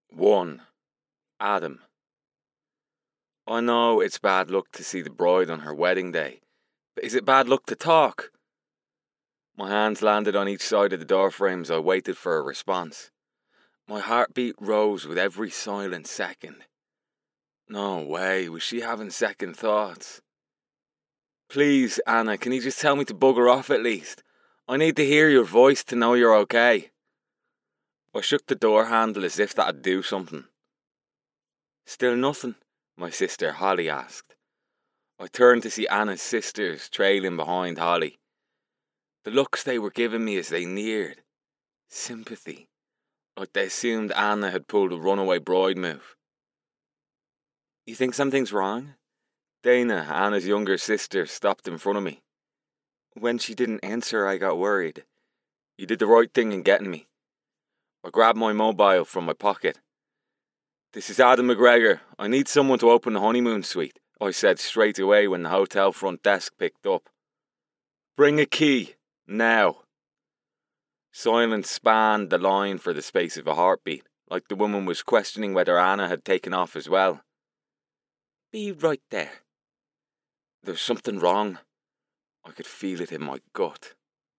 1. Adam. I know it's bad luck to see the bride on her wedding day, but is it bad luck to talk? My hands landed on each side of the door frame as I waited for a response. My heartbeat rose with every silent second. No way, was she having second thoughts? Please, Anna, can you just tell me to bugger off at least? I need to hear your voice to know you're okay. I shook the door handle as if that'd do something. Still nothing? My sister Holly asked. I turned to see Anna's sisters trailing behind Holly. The looks they were giving me as they neared. Sympathy. Like they assumed Anna had pulled a runaway bride move. You think something's wrong? Dana, Anna's younger sister, stopped in front of me. When she didn't answer, I got worried. You did the right thing in getting me. I grabbed my mobile from my pocket. This is Adam McGregor. I need someone to open the honeymoon suite, I said straight away when the hotel front desk picked up. Bring a key, now. Silence spanned the line for the space of a heartbeat, like the woman was questioning whether Anna had taken off as well. Be right there. There's something wrong. I could feel it in my gut.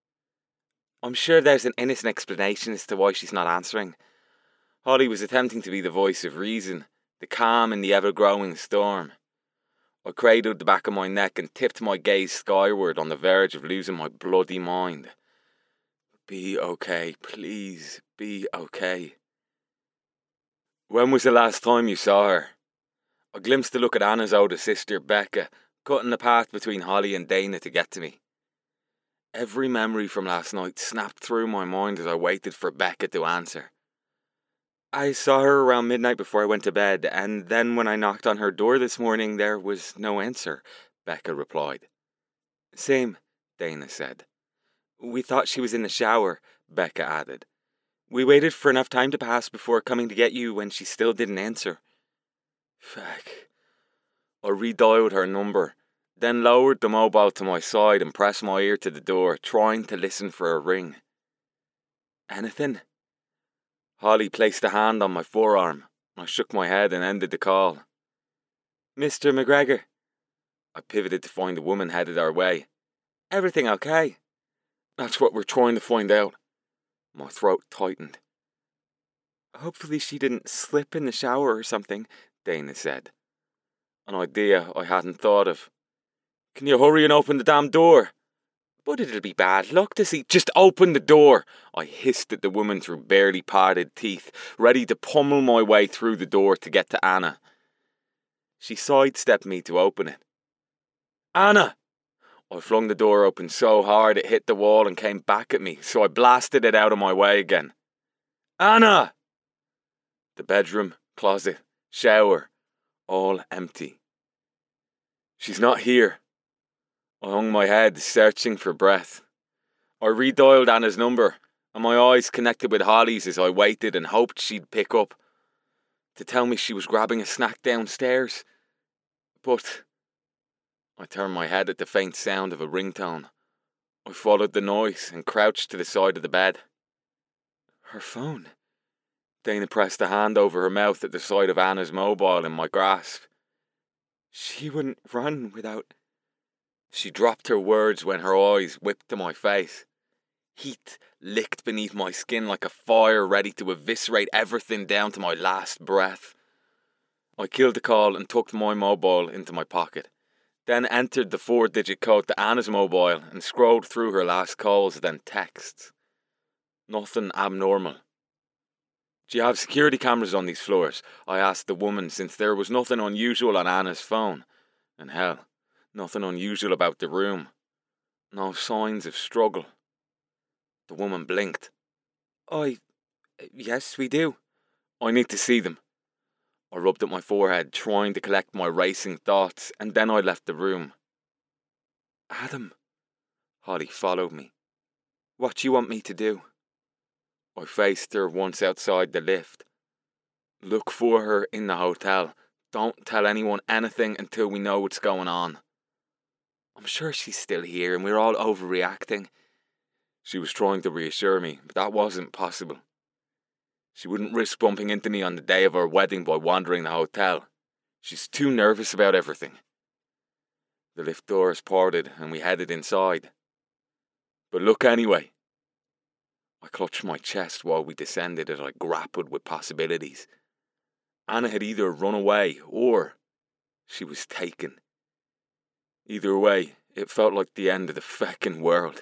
I'm sure there's an innocent explanation as to why she's not answering. Holly was attempting to be the voice of reason, the calm in the ever-growing storm. I cradled the back of my neck and tipped my gaze skyward on the verge of losing my bloody mind. Be okay, please, be okay. When was the last time you saw her? I glimpsed a look at Anna's older sister, Becca, cutting the path between Holly and Dana to get to me. Every memory from last night snapped through my mind as I waited for Becca to answer. I saw her around midnight before I went to bed, and then when I knocked on her door this morning, there was no answer, Becca replied. Same, Dana said. We thought she was in the shower, Becca added. We waited for enough time to pass before coming to get you when she still didn't answer. Fuck. I redialed her number, then lowered the mobile to my side and pressed my ear to the door, trying to listen for a ring. Anything? Holly placed a hand on my forearm. I shook my head and ended the call. Mr. McGregor. I pivoted to find a woman headed our way. Everything okay? That's what we're trying to find out. My throat tightened. Hopefully she didn't slip in the shower or something, Dana said. An idea I hadn't thought of. Can you hurry and open the damn door? But it'll be bad luck to see. Just open the door, I hissed at the woman through barely parted teeth, ready to pummel my way through the door to get to Anna. She sidestepped me to open it. Anna! I flung the door open so hard it hit the wall and came back at me, so I blasted it out of my way again. Anna! The bedroom, closet, shower, all empty. She's not here. I hung my head, searching for breath. I redialed Anna's number, and my eyes connected with Holly's as I waited and hoped she'd pick up, to tell me she was grabbing a snack downstairs. But I turned my head at the faint sound of a ringtone. I followed the noise and crouched to the side of the bed. Her phone. Dana pressed a hand over her mouth at the sight of Anna's mobile in my grasp. She wouldn't run without... She dropped her words when her eyes whipped to my face. Heat licked beneath my skin like a fire ready to eviscerate everything down to my last breath. I killed the call and tucked my mobile into my pocket, then entered the 4-digit code to Anna's mobile and scrolled through her last calls, then texts. Nothing abnormal. Do you have security cameras on these floors? I asked the woman, since there was nothing unusual on Anna's phone. And hell, nothing unusual about the room. No signs of struggle. The woman blinked. Yes, we do. I need to see them. I rubbed at my forehead, trying to collect my racing thoughts, and then I left the room. Adam. Holly followed me. What do you want me to do? I faced her once outside the lift. Look for her in the hotel. Don't tell anyone anything until we know what's going on. I'm sure she's still here and we're all overreacting. She was trying to reassure me, but that wasn't possible. She wouldn't risk bumping into me on the day of our wedding by wandering the hotel. She's too nervous about everything. The lift doors parted and we headed inside. But look anyway. I clutched my chest while we descended as I grappled with possibilities. Anna had either run away or she was taken. Either way, it felt like the end of the feckin' world.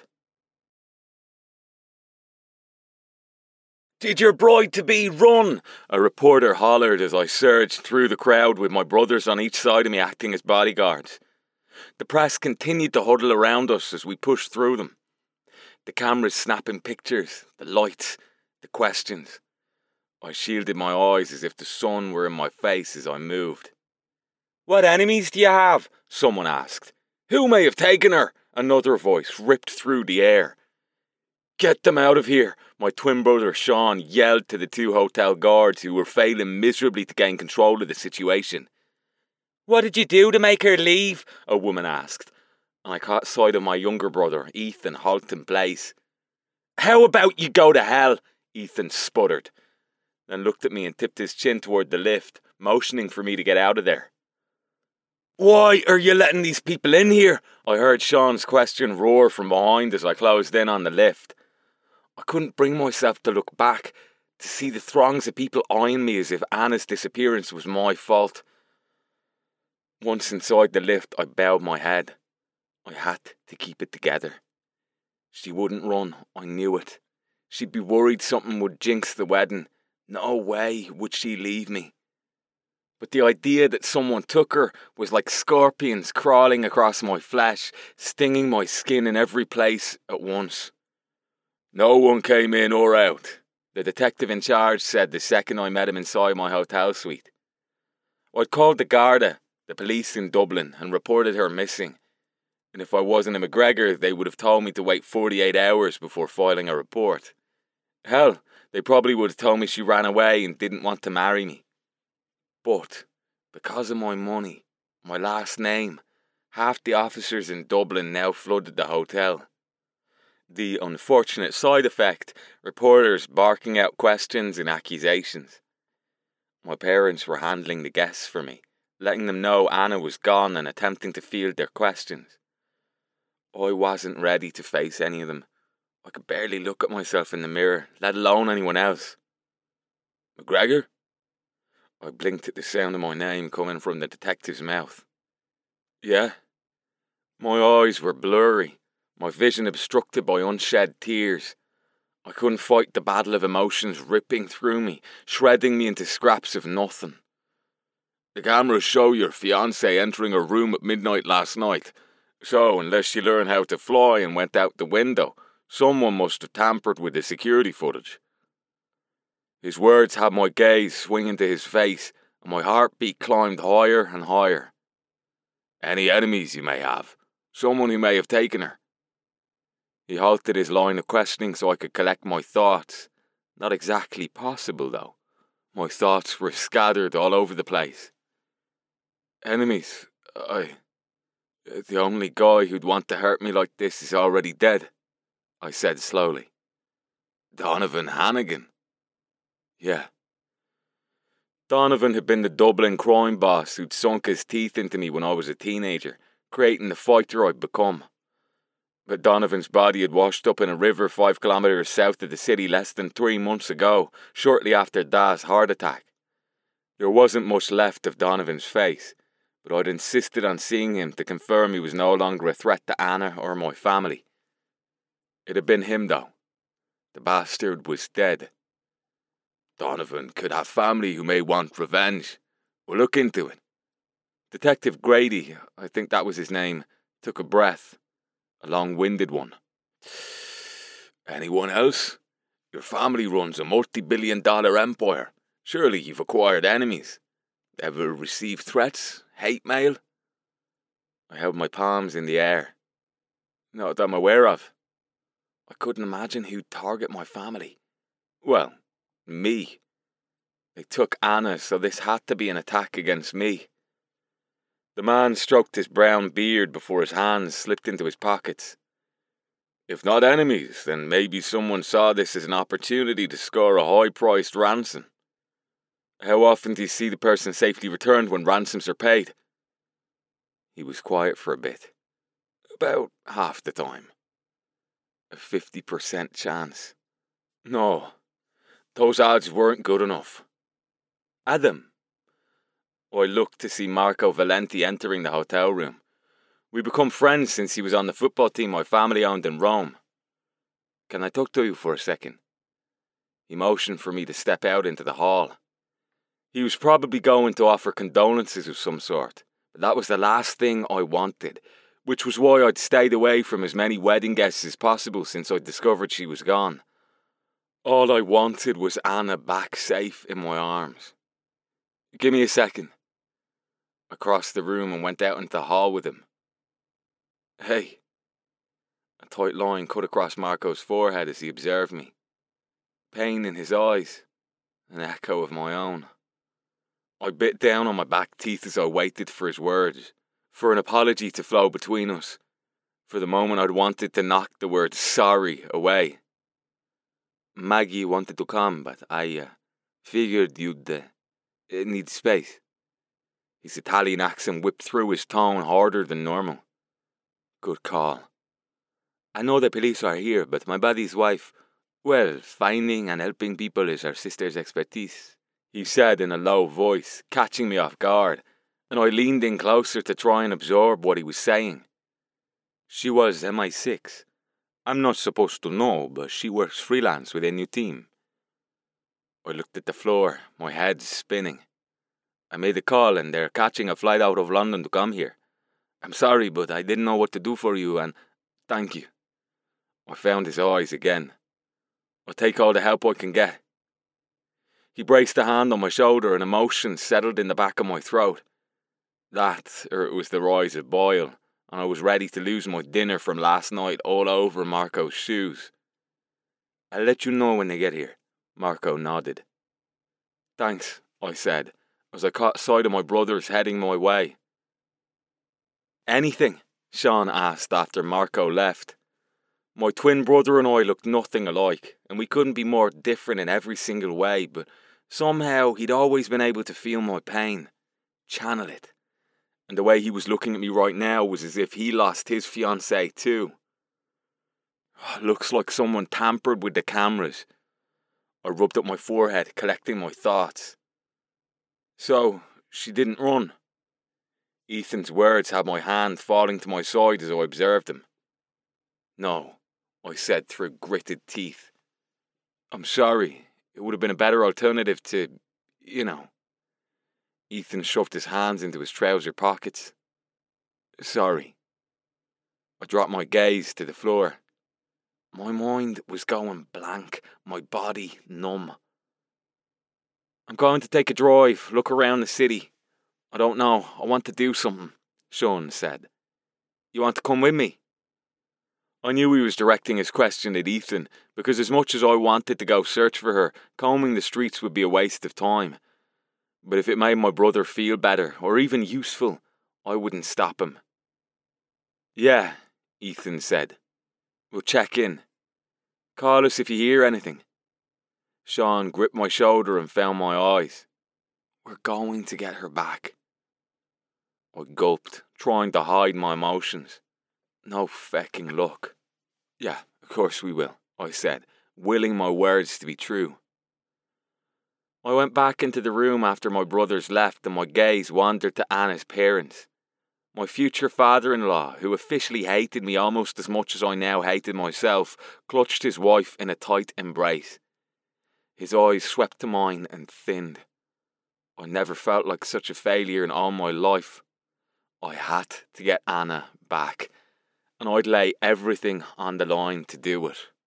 "Did your bride-to-be run?" a reporter hollered as I surged through the crowd with my brothers on each side of me acting as bodyguards. The press continued to huddle around us as we pushed through them. The cameras snapping pictures, the lights, the questions. I shielded my eyes as if the sun were in my face as I moved. "What enemies do you have?" someone asked. "Who may have taken her?" another voice ripped through the air. "Get them out of here," my twin brother Sean yelled to the 2 hotel guards who were failing miserably to gain control of the situation. "What did you do to make her leave?" a woman asked, and I caught sight of my younger brother, Ethan, halt in place. "How about you go to hell?" Ethan sputtered, then looked at me and tipped his chin toward the lift, motioning for me to get out of there. "Why are you letting these people in here?" I heard Sean's question roar from behind as I closed in on the lift. I couldn't bring myself to look back, to see the throngs of people eyeing me as if Anna's disappearance was my fault. Once inside the lift, I bowed my head. I had to keep it together. She wouldn't run, I knew it. She'd be worried something would jinx the wedding. No way would she leave me. But the idea that someone took her was like scorpions crawling across my flesh, stinging my skin in every place at once. "No one came in or out," the detective in charge said the second I met him inside my hotel suite. I'd called the Garda, the police in Dublin, and reported her missing. And if I wasn't a McGregor, they would have told me to wait 48 hours before filing a report. Hell, they probably would have told me she ran away and didn't want to marry me. But because of my money, my last name, half the officers in Dublin now flooded the hotel. The unfortunate side effect, reporters barking out questions and accusations. My parents were handling the guests for me, letting them know Anna was gone and attempting to field their questions. I wasn't ready to face any of them. I could barely look at myself in the mirror, let alone anyone else. "McGregor?" I blinked at the sound of my name coming from the detective's mouth. "Yeah?" My eyes were blurry, my vision obstructed by unshed tears. I couldn't fight the battle of emotions ripping through me, shredding me into scraps of nothing. "The cameras show your fiancé entering her room at midnight last night. So, unless she learned how to fly and went out the window, someone must have tampered with the security footage." His words had my gaze swinging to his face, and my heartbeat climbed higher and higher. "Any enemies you may have? Someone who may have taken her?" He halted his line of questioning so I could collect my thoughts. Not exactly possible, though. My thoughts were scattered all over the place. "Enemies? The only guy who'd want to hurt me like this is already dead," I said slowly. "Donovan Hannigan?" "Yeah." Donovan had been the Dublin crime boss who'd sunk his teeth into me when I was a teenager, creating the fighter I'd become. But Donovan's body had washed up in a river 5 kilometres south of the city less than 3 months ago, shortly after Da's heart attack. There wasn't much left of Donovan's face, but I'd insisted on seeing him to confirm he was no longer a threat to Anna or my family. It had been him, though. The bastard was dead. "Donovan could have family who may want revenge. We'll look into it." Detective Grady, I think that was his name, took a breath. A long-winded one. "Anyone else? Your family runs a multi-billion-dollar empire. Surely you've acquired enemies. Ever received threats? Hate mail?" I held my palms in the air. "Not that I'm aware of." I couldn't imagine who'd target my family. Well, me. They took Anna, so this had to be an attack against me. The man stroked his brown beard before his hands slipped into his pockets. If not enemies, then maybe someone saw this as an opportunity to score a high-priced ransom. How often do you see the person safely returned when ransoms are paid? He was quiet for a bit. About half the time. A 50% chance. No, those odds weren't good enough. Adam. I looked to see Marco Valenti entering the hotel room. We become friends since he was on the football team my family owned in Rome. Can I talk to you for a second? He motioned for me to step out into the hall. He was probably going to offer condolences of some sort, but that was the last thing I wanted, which was why I'd stayed away from as many wedding guests as possible since I'd discovered she was gone. All I wanted was Anna back safe in my arms. Give me a second. I crossed the room and went out into the hall with him. Hey. A tight line cut across Marco's forehead as he observed me. Pain in his eyes, an echo of my own. I bit down on my back teeth as I waited for his words, for an apology to flow between us. For the moment I'd wanted to knock the word sorry away. Maggie wanted to come, but I figured you'd need space. His Italian accent whipped through his tone harder than normal. Good call. I know the police are here, but my buddy's wife, well, finding and helping people is her sister's expertise, he said in a low voice, catching me off guard, and I leaned in closer to try and absorb what he was saying. She was MI6. I'm not supposed to know, but she works freelance with a new team. I looked at the floor, my head spinning. I made a call and they're catching a flight out of London to come here. I'm sorry, but I didn't know what to do for you and thank you. I found his eyes again. I'll take all the help I can get. He braced a hand on my shoulder and emotion settled in the back of my throat. That, or it was the rise of boil, and I was ready to lose my dinner from last night all over Marco's shoes. I'll let you know when they get here. Marco nodded. Thanks, I said, as I caught sight of my brothers heading my way. Anything? Sean asked after Marco left. My twin brother and I looked nothing alike, and we couldn't be more different in every single way, but somehow he'd always been able to feel my pain, channel it. And the way he was looking at me right now was as if he lost his fiancée too. Looks like someone tampered with the cameras. I rubbed up my forehead, collecting my thoughts. So, she didn't run. Ethan's words had my hand falling to my side as I observed him. No, I said through gritted teeth. I'm sorry. It would have been a better alternative to, Ethan shoved his hands into his trouser pockets. Sorry. I dropped my gaze to the floor. My mind was going blank, my body numb. I'm going to take a drive, look around the city. I don't know, I want to do something, Sean said. You want to come with me? I knew he was directing his question at Ethan, because as much as I wanted to go search for her, combing the streets would be a waste of time. But if it made my brother feel better, or even useful, I wouldn't stop him. Yeah, Ethan said. We'll check in. Call us if you hear anything. Sean gripped my shoulder and found my eyes. We're going to get her back. I gulped, trying to hide my emotions. No fecking luck. Yeah, of course we will, I said, willing my words to be true. I went back into the room after my brothers left and my gaze wandered to Anna's parents. My future father-in-law, who officially hated me almost as much as I now hated myself, clutched his wife in a tight embrace. His eyes swept to mine and thinned. I never felt like such a failure in all my life. I had to get Anna back, and I'd lay everything on the line to do it.